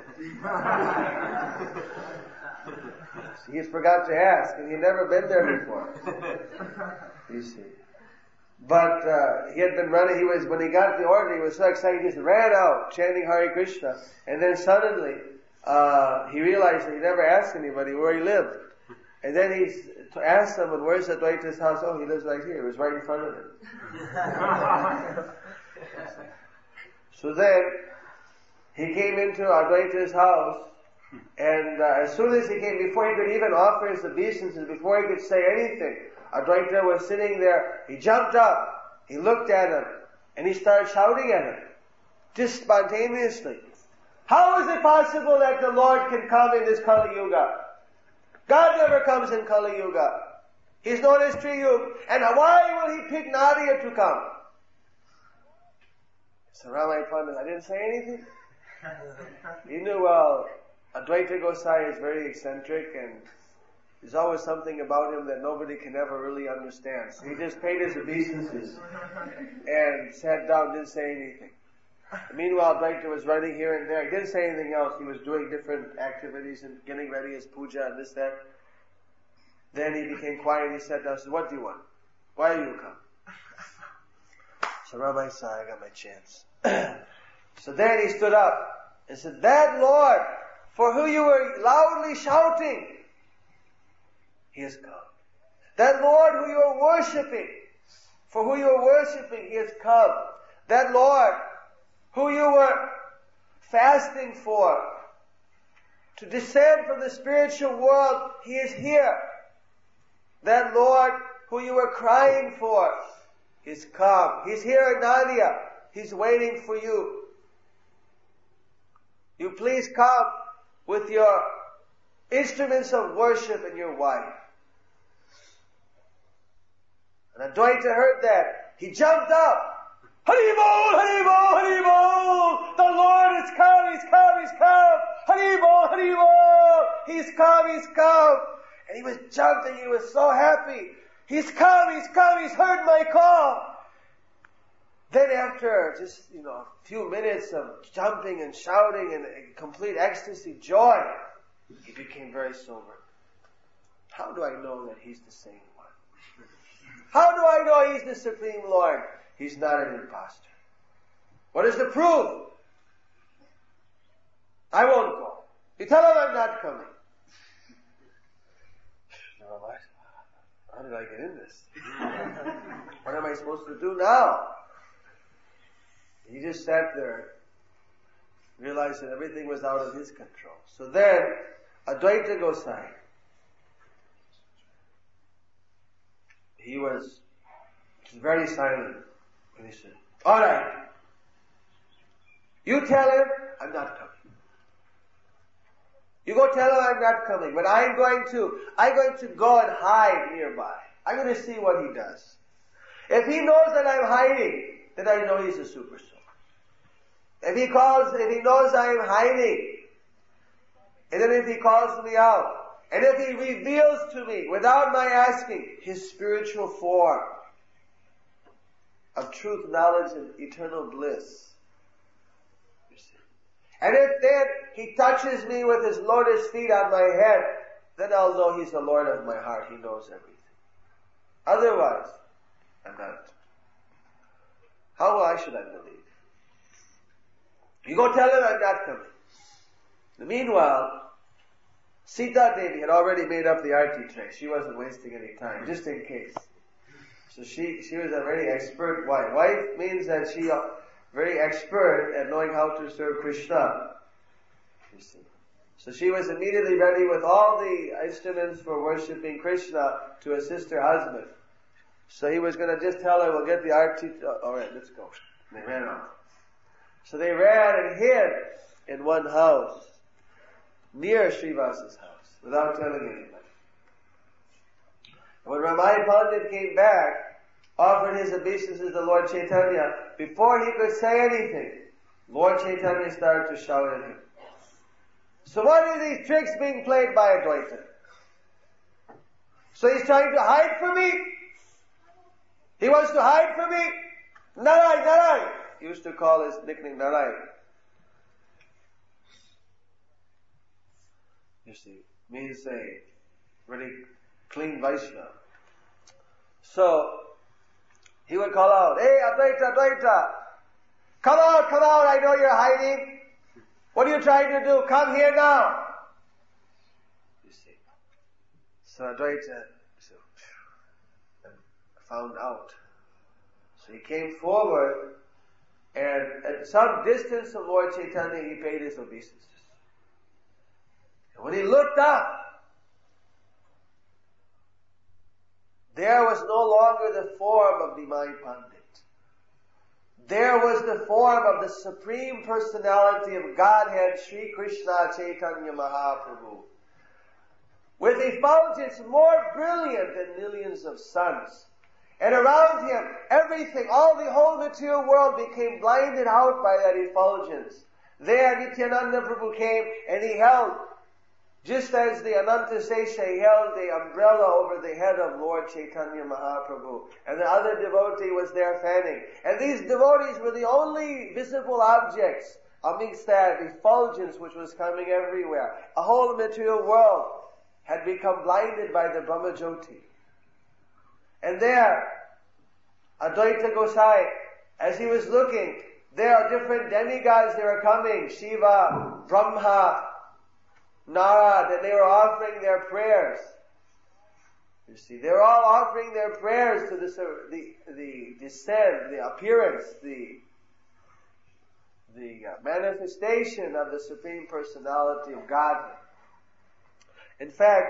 He had forgot to ask, and he'd never been there before. You see. But uh, he had been running, he was, when he got the order, he was so excited, he just ran out, chanting Hare Krishna, and then suddenly, uh, he realized that he never asked anybody where he lived. And then he asked someone, where's Advaita's house? Oh, he lives right here. It was right in front of him. So then, he came into Advaita's house, and uh, as soon as he came, before he could even offer his obeisances, before he could say anything, Advaita was sitting there. He jumped up, he looked at him, and he started shouting at him, just spontaneously. How is it possible that the Lord can come in this Kali Yuga? God never comes in Kali Yuga. He's known as Triyug. And why will he pick Nadia to come? So Ramai Pandit, I didn't say anything. He knew, well, Advaita Gosai is very eccentric, and there's always something about him that nobody can ever really understand. So he just paid his obeisances and sat down, didn't say anything. Meanwhile, Advaita was running here and there. He didn't say anything else. He was doing different activities and getting ready his puja and this, that. Then he became quiet. He sat down and said, what do you want? Why do you come? So Ramai said, I got my chance. So then he stood up and said, that Lord for who you were loudly shouting, he has come. That Lord who you are worshipping, for who you are worshipping, he has come. That Lord who you were fasting for, to descend from the spiritual world, he is here. That Lord who you were crying for, he's come. He's here in Nadia. He's waiting for you. You please come with your instruments of worship and your wife. And Advaita heard that. He jumped up. Haribol, Haribol, Haribol! The Lord has come, He's come, He's come! Haribol, Haribol! He's come, He's come! And he was jumping, he was so happy. He's come, He's come, He's heard my call! Then after just, you know, a few minutes of jumping and shouting and complete ecstasy, joy, he became very sober. How do I know that He's the same one? How do I know He's the Supreme Lord? He's not an imposter. What is the proof? I won't go. You tell him I'm not coming. No, what? How did I get in this? What am I supposed to do now? He just sat there, realized that everything was out of his control. So then, Advaita Gosai, he was very silent. And he said, all right, you tell him I'm not coming. You go tell him I'm not coming, but I'm going to, I'm going to go and hide nearby. I'm going to see what he does. If he knows that I'm hiding, then I know he's a super soul. If he calls, if he knows I'm hiding, and then if he calls me out, and if he reveals to me, without my asking, his spiritual form of truth, knowledge, and eternal bliss, you see. And if then he touches me with his lotus feet on my head, then I'll know he's the Lord of my heart. He knows everything. Otherwise, I'm not. How why should I believe? You go tell him I'm not coming. Meanwhile, Sita Devi had already made up the arti tray. She wasn't wasting any time, just in case. So she, she was a very expert wife. Wife means that she uh, very expert at knowing how to serve Krishna. You see. So she was immediately ready with all the instruments for worshipping Krishna to assist her husband. So he was going to just tell her, we'll get the arti, uh, alright, let's go. And they ran off. So they ran and hid in one house, near Srivasa's house, without telling anybody. And when Ramai Pandit came back, offered his obeisances to Lord Chaitanya, before he could say anything, Lord Chaitanya started to shout at him. So what are these tricks being played by Advaita? So he's trying to hide from me? He wants to hide from me? Narai, Narai! He used to call his nickname Narai. You see, means a really clean Vaishnava. So, he would call out, hey, Advaita, Advaita, come out, come out, I know you're hiding. What are you trying to do? Come here now. You see. So Advaita so, found out. So he came forward, and at some distance from Lord Chaitanya, he paid his obeisances. And when he looked up, there was no longer the form of Nimai Pandit. There was the form of the Supreme Personality of Godhead, Sri Krishna Chaitanya Mahaprabhu, with effulgence more brilliant than millions of suns. And around him, everything, all the whole material world became blinded out by that effulgence. There Nityananda Prabhu came and he held, just as the Ananta Sesha, he held the umbrella over the head of Lord Chaitanya Mahaprabhu. And the other devotee was there fanning. And these devotees were the only visible objects amidst that effulgence which was coming everywhere. A whole material world had become blinded by the Brahmajyoti. And there, Advaita Gosai, as he was looking, there are different demigods that were coming, Shiva, Brahma, Narad, and they were offering their prayers. You see, they were all offering their prayers to the, the, the descent, the appearance, the, the manifestation of the Supreme Personality of Godhead. In fact,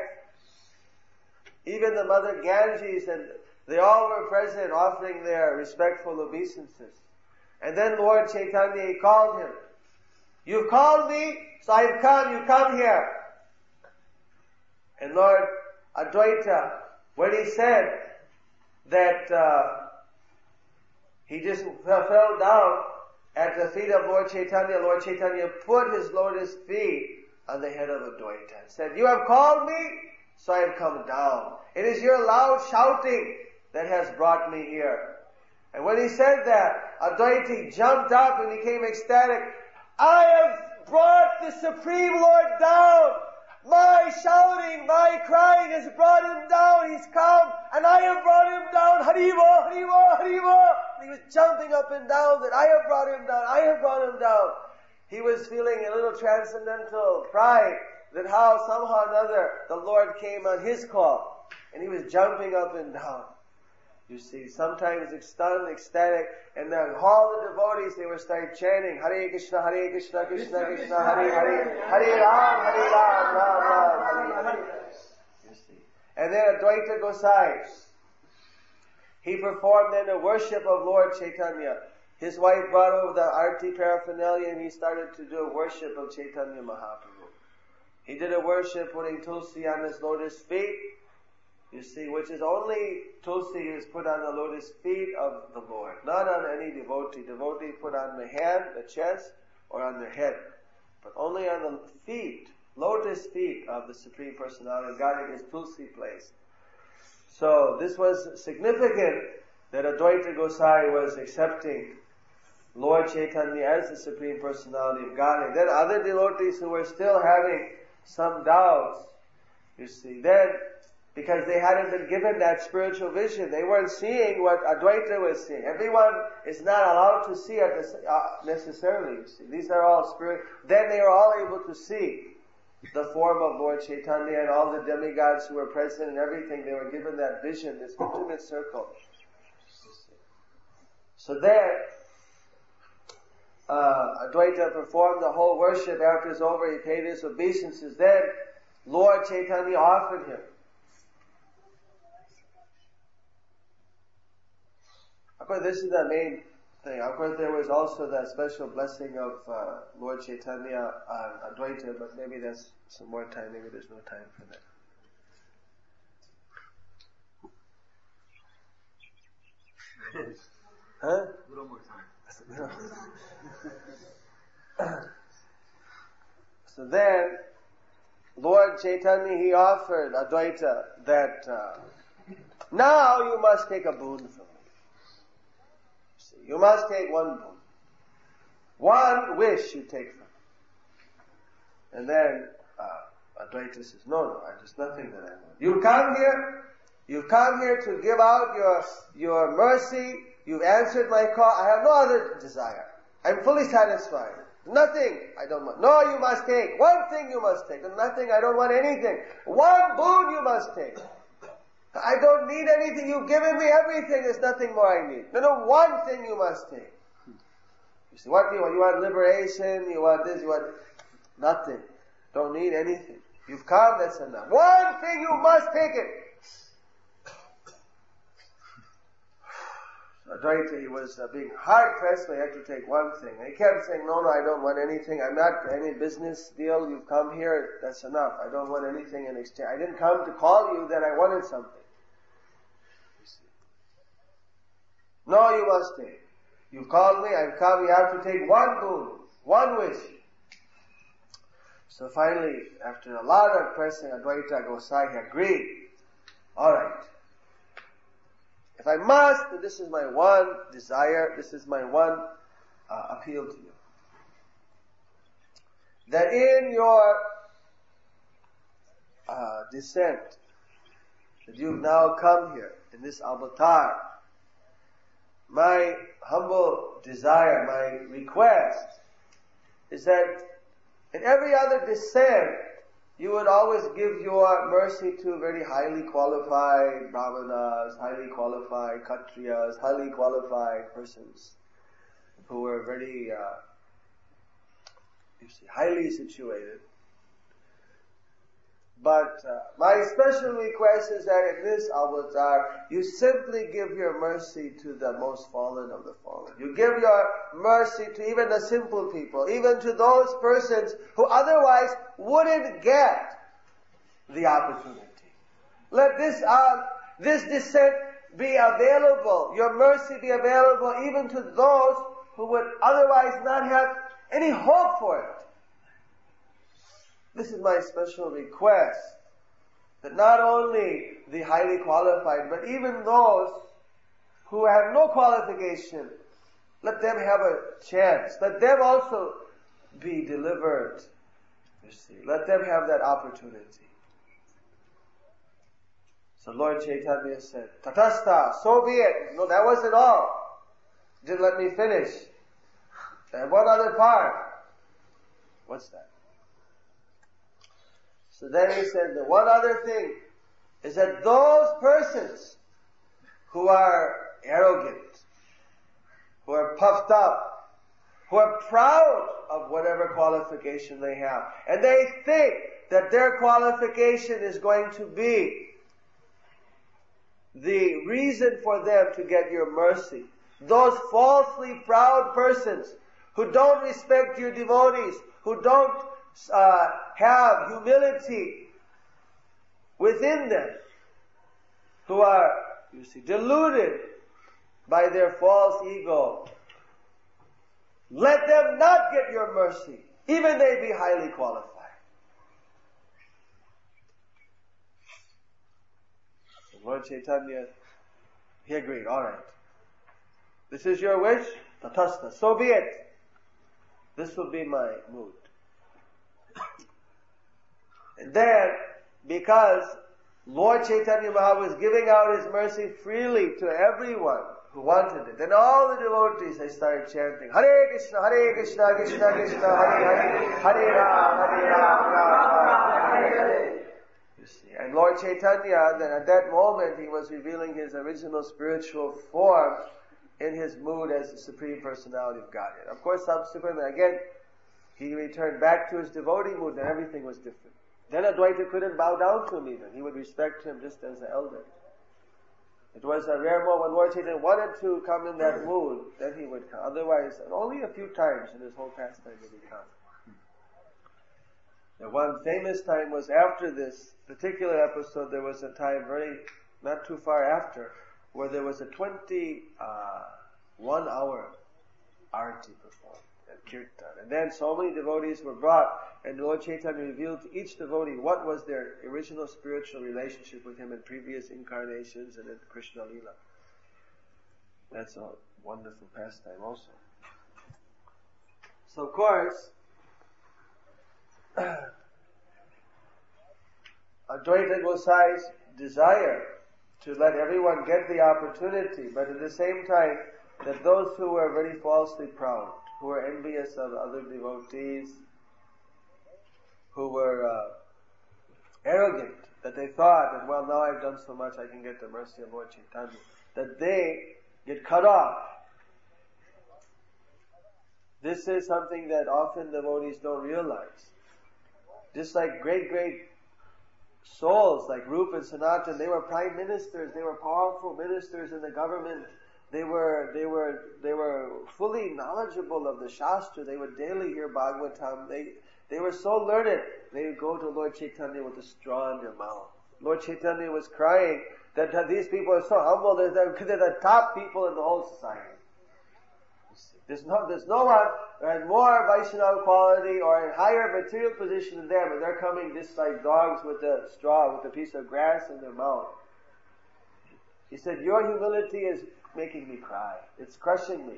even the Mother Ganges, and they all were present offering their respectful obeisances. And then Lord Chaitanya, he called him. You've called me, so I've come, you come here. And Lord Advaita, when he said that uh, he just fell down at the feet of Lord Chaitanya, Lord Chaitanya put his lotus feet on the head of Advaita and said, you have called me, so I have come down. It is your loud shouting that has brought me here. And when he said that, Advaita jumped up and became ecstatic. I have brought the Supreme Lord down. My shouting, my crying has brought him down. He's come, and I have brought him down. Haribo, Haribo, Haribo. He was jumping up and down that I have brought him down. I have brought him down. He was feeling a little transcendental pride that how somehow or another the Lord came on his call, and he was jumping up and down. You see, sometimes stunned, ecstatic, and then all the devotees, they would start chanting, Hare Krishna, Hare Krishna, Krishna Krishna, Hare Hare, Hare Ram, Hare Ram, Ram Ram, Hare Hare. You see. And then Advaita Gosai, he performed then a worship of Lord Chaitanya. His wife brought over the arti paraphernalia and he started to do a worship of Chaitanya Mahaprabhu. He did a worship putting tulsi on his lotus feet. you see, which is only tulsi is put on the lotus feet of the Lord, not on any devotee. Devotee put on the hand, the chest, or on their head, but only on the feet, lotus feet of the Supreme Personality of Godhead is tulsi placed. So this was significant that Advaita Gosai was accepting Lord Chaitanya as the Supreme Personality of Godhead. Then other devotees who were still having some doubts, you see, then because they hadn't been given that spiritual vision, they weren't seeing what Advaita was seeing. Everyone is not allowed to see it necessarily, you see. These are all spirit. Then they were all able to see the form of Lord Chaitanya and all the demigods who were present and everything. They were given that vision, this intimate circle. So then, uh, Advaita performed the whole worship. After it's over, he paid his obeisances. Then, Lord Chaitanya offered him. Of course, this is the main thing. Of course, there was also that special blessing of uh, Lord Chaitanya on Advaita, but maybe that's some more time. Maybe there's no time for that. Huh? A little more time. So then, Lord Chaitanya, he offered Advaita that uh, now you must take a boon from me. See, you must take one boon. One wish you take from me. And then uh, Advaita says, no, no, there's nothing that I want. You've come here, you've come here to give out your, your mercy. You've answered my call. I have no other desire. I'm fully satisfied. Nothing I don't want. No, you must take. One thing you must take. Nothing, I don't want anything. One boon you must take. I don't need anything. You've given me everything. There's nothing more I need. No, no, one thing you must take. You see, what do you want? You want liberation? You want this? You want nothing. Don't need anything. You've come, that's enough. One thing you must take it. Advaita, he was uh, being hard-pressed, but he had to take one thing. And he kept saying, no, no, I don't want anything. I'm not any business deal. You've come here, that's enough. I don't want anything in exchange. I didn't come to call you that I wanted something. You see. No, you must take. You've called me, I've come, you have to take one boon, one wish. So finally, after a lot of pressing, Advaita Gosai, he agreed. All right. If I must, then this is my one desire, this is my one uh, appeal to you. That in your uh, descent, that you've now come here in this avatar, my humble desire, my request is that in every other descent, you would always give your mercy to very highly qualified brahmanas, highly qualified kshatriyas, highly qualified persons who were very, uh, you see, highly situated. But uh, my special request is that in this avatar, you simply give your mercy to the most fallen of the fallen. You give your mercy to even the simple people, even to those persons who otherwise wouldn't get the opportunity. Let this uh, this descent be available, your mercy be available even to those who would otherwise not have any hope for it. This is my special request, that not only the highly qualified, but even those who have no qualification, let them have a chance. Let them also be delivered, you see. Let them have that opportunity. So Lord Chaitanya said, Tatastha, so be it. No, that wasn't all. Didn't let me finish. I have one other part. What's that? So then he said, the one other thing is that those persons who are arrogant, who are puffed up, who are proud of whatever qualification they have, and they think that their qualification is going to be the reason for them to get your mercy. Those falsely proud persons who don't respect your devotees, who don't Uh, have humility within them, who are, you see, deluded by their false ego. Let them not get your mercy, even they be highly qualified. So Lord Chaitanya, he agreed, all right. This is your wish, tatastha, so be it. This will be my mood. And then, because Lord Chaitanya Mahaprabhu was giving out his mercy freely to everyone who wanted it, then all the devotees, they started chanting, Hare Krishna, Hare Krishna, Krishna Krishna, Hare Hare, Hare Ram, Hare Ram, Ram Ram, Hare Hare. You see, and Lord Chaitanya, then at that moment, he was revealing his original spiritual form in his mood as the Supreme Personality of Godhead. Of course, subsequently, again, he returned back to his devotee mood, and everything was different. Then Advaita couldn't bow down to him even. He would respect him just as an elder. It was a rare moment when Lord Chaitanya wanted to come in that mood, then he would come. Otherwise, only a few times in his whole pastime did he come. The one famous time was after this particular episode. There was a time very, not too far after, where there was a twenty-one hour arati performed at Kirtan. And then so many devotees were brought, and Lord Chaitanya revealed to each devotee what was their original spiritual relationship with him in previous incarnations and in Krishna Lila. That's a wonderful pastime also. So of course, Advaita Gosai's desire to let everyone get the opportunity, but at the same time, that those who were very falsely proud, who were envious of other devotees, who were uh, arrogant, that they thought that, well, now I've done so much, I can get the mercy of Lord Chaitanya, that they get cut off. This is something that often devotees don't realize. Just like great, great souls like Rupa and Sanatana, they were prime ministers, they were powerful ministers in the government. They were, they were, they were fully knowledgeable of the Shastra. They would daily hear Bhagavatam. They, they were so learned. They would go to Lord Chaitanya with a straw in their mouth. Lord Chaitanya was crying that these people are so humble. They're, they're the top people in the whole society. There's no, there's no one who has more Vaishnava quality or a higher material position than them, and they're coming just like dogs with a straw, with a piece of grass in their mouth. He said, your humility is making me cry. It's crushing me.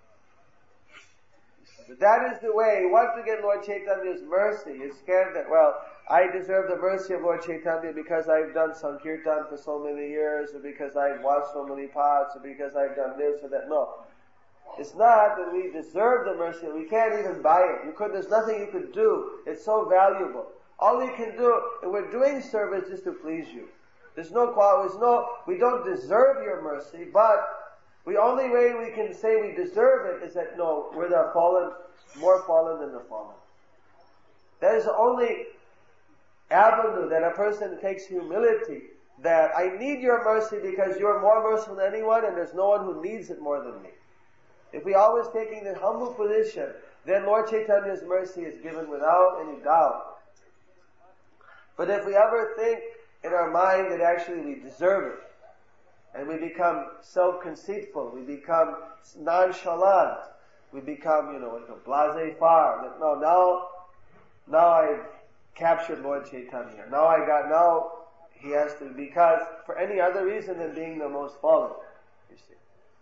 But that is the way. Once we get Lord Chaitanya's mercy, it's scared that, well, I deserve the mercy of Lord Chaitanya because I've done Sankirtan for so many years, or because I've washed so many pots, or because I've done this or that. No. It's not that we deserve the mercy. We can't even buy it. You could, there's nothing you could do. It's so valuable. All you can do, and we're doing service just to please you. There's no quality, there's no, we don't deserve your mercy, but the only way we can say we deserve it is that, no, we're the fallen, more fallen than the fallen. That is the only avenue that a person takes humility, that I need your mercy because you're more merciful than anyone and there's no one who needs it more than me. If we always taking the humble position, then Lord Chaitanya's mercy is given without any doubt. But if we ever think in our mind that actually we deserve it, and we become self-conceitful, we become nonchalant, we become, you know, blasé-faire, that no, now, now I've captured Lord Chaitanya, now I got, now he has to, because for any other reason than being the most fallen, you see.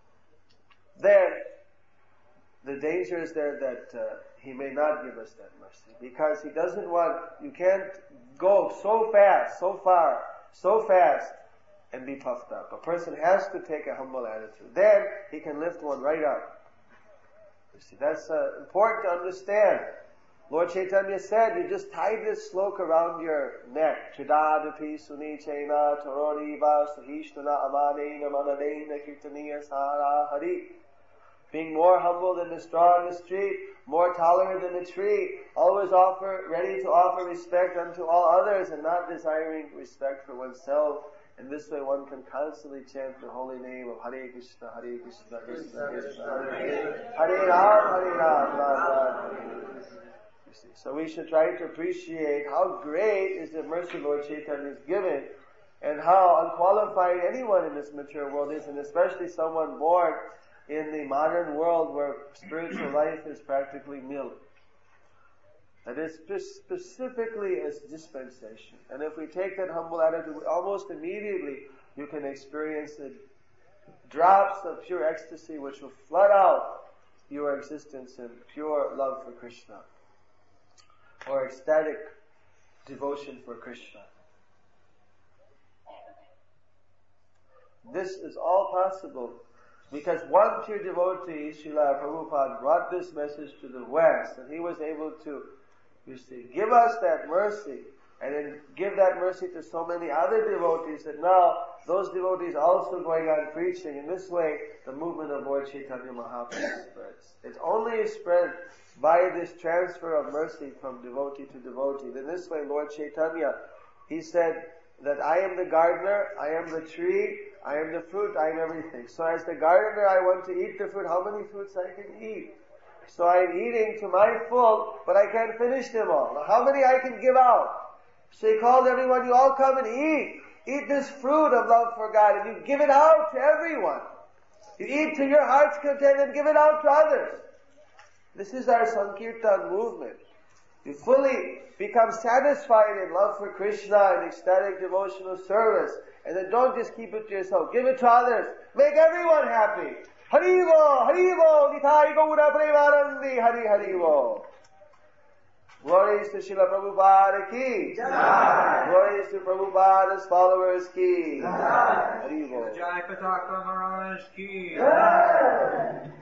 Then, the danger is there that uh, he may not give us that mercy, because he doesn't want, you can't go so fast, so far, so fast, and be puffed up. A person has to take a humble attitude. Then he can lift one right up. You see, that's uh, important to understand. Lord Chaitanya said, you just tie this sloka around your neck. Chidadapi sunichena tororiva sahishtana amanena manadena kirtaniya sara hari. Being more humble than the straw in the street, more tolerant than the tree, always offer, ready to offer respect unto all others and not desiring respect for oneself. In this way one can constantly chant the holy name of Hare Krishna, Hare Krishna, Krishna Krishna, Hare Hare, Hare Ram, Hare Ram, Ram Ram. You see, so we should try to appreciate how great is the mercy Lord Chaitanya is given, and how unqualified anyone in this material world is, and especially someone born in the modern world where spiritual life is practically nil. That is specifically as dispensation. And if we take that humble attitude, almost immediately you can experience the drops of pure ecstasy which will flood out your existence in pure love for Krishna, or ecstatic devotion for Krishna. This is all possible because one pure devotee, Srila Prabhupada, brought this message to the West, and he was able to, you see, give us that mercy, and then give that mercy to so many other devotees that now those devotees also going on preaching. In this way, the movement of Lord Chaitanya Mahaprabhu spreads. It only is spread by this transfer of mercy from devotee to devotee. In this way, Lord Chaitanya, he said that I am the gardener, I am the tree, I am the fruit, I am everything. So as the gardener, I want to eat the fruit. How many fruits I can eat? So I am eating to my full, but I can't finish them all. Now, how many I can give out? So he called everyone, you all come and eat. Eat this fruit of love for God, and you give it out to everyone. You eat to your heart's content and give it out to others. This is our Sankirtan movement. You fully become satisfied in love for Krishna and ecstatic devotional service. And then don't just keep it to yourself. Give it to others. Make everyone happy. Haribo, Haribo, Nithai Gaura Premanandi, Hari Haribo. Glories to Srila Prabhupada ki. Jai. Glories to Prabhupada's followers ki. Jai. Haribo. Jai Pataka Maharaj ki. Jai.